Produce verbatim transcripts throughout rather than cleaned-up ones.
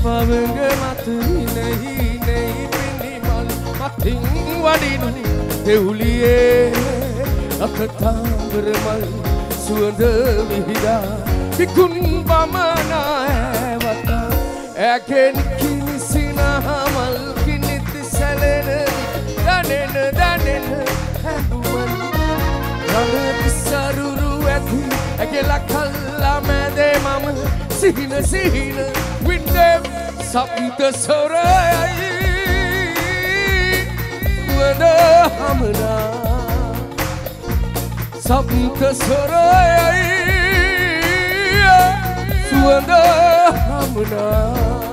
පවඟ මත හිනෙහි නෙහි පිණිමල් මතින් වඩිනු දෙවුලියේ අකතාවර මල් සුවඳ විහිදා විකුන් බමන ඇවතා ඇගෙන් කිනිසිනහමල් කිනිති සැලෙන දනෙන දනෙන හැඳුමන් රණති සරුරු ඇති ඇගෙල කල්ලා මැදේ මම සිහින සිහින වින්දේ සප්ත සොරයයි වද හමනා සප්ත සොරයයි සුවඳ හමනා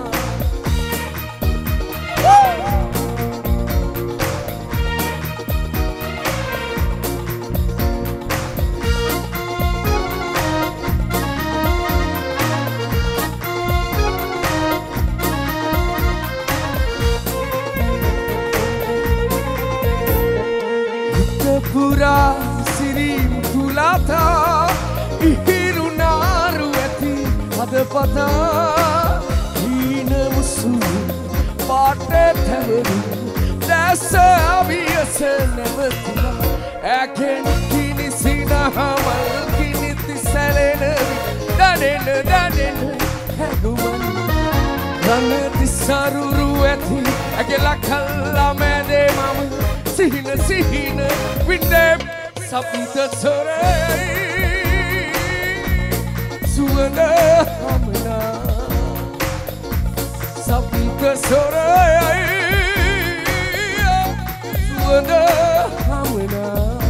Pura sirim tulata ihirunaru ati adapata hina musu paate thevaru dasa abiyasa nevatila aken kinisina hamal kiniti salena danena danena haguman ranati saruru ati agela khalla mede mama sihina sihina windem sapita sorai suwanda hamna sapita sorai suwanda hamna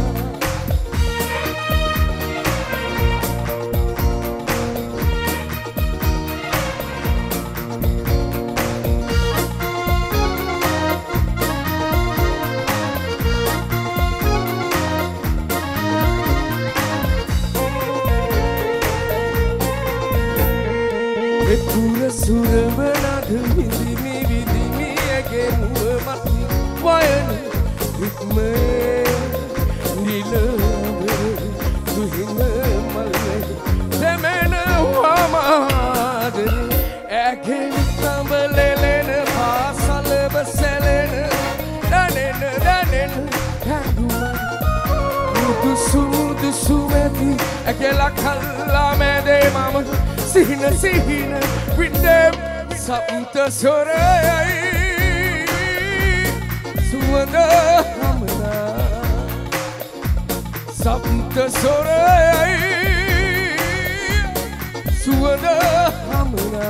Pura surabana dhindi mi vidhi mi age muwa mati wayana ritme nilave duhina malve demena wamadre age tambalelena pasal baselena danena danena kanduma mudu sudu sumeti age lakalla mede mama sihina sihina windem sapta sorai suwanda hamna sapta sorai suwanda hamna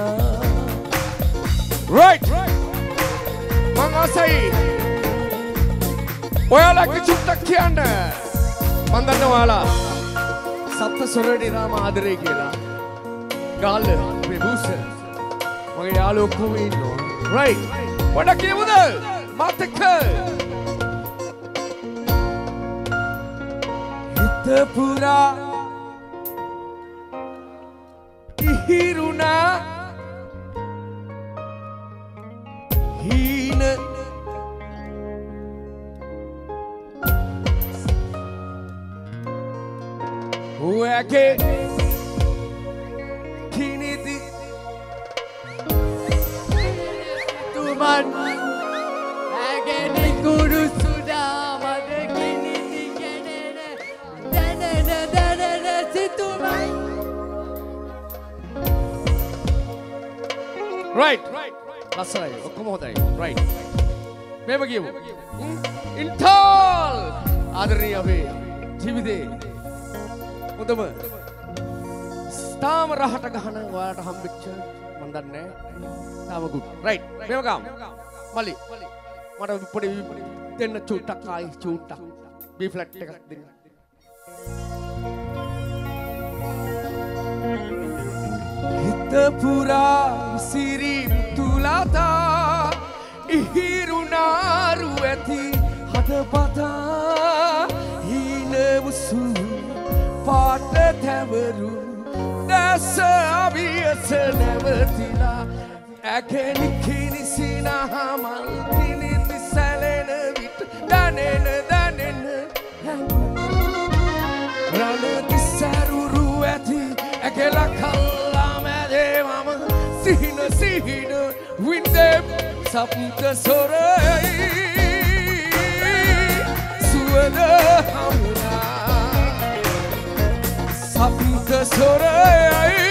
right mangasai ඔයාලගේ චුට්ටක් කියන්න මම දන්නවා ඔයාලා සප්ත සොරේ නාම ආදරේ කියලා ගාල්ල මේ බූස මගේ යාළුවෝ ඔක්කොම ඉන්නවා රයිට් පොඩක් කියමුද මාත් එක්ක හිත පුරා ඉහිරුණා හීන ඔයගේ kiniti tuman ageni guru suda mad kiniti kenene danana danana situman right lasai okkom hodai right mema kiyamu intal adarniya abe ජීවිතේ හොඳම තාම රහට ගහන ඔයාලට හම්බෙච්ච මන් දන්නේ තාම good right මේව ගාමු මලි මට පොඩි දෙන්න චූට්ටක් ආයි චූට්ටක් B flat එකක් දෙන්න හිත පුරා සිරි තුලතා ඉහිරුනාරු ඇති හදපතා හීන මුසු පාට තැවරු දැස අභියස නැවතිලා ඇකෙනි කිනිසිනහමල් කිනිති සැලෙන විට දනෙන දනෙන රණති සැරුරු ඇති ඇකෙල කල්ලා මැදේ මම සිහින සිහින සප්ත සොරයි සුවඳ හමුනා සප්ත සොරයි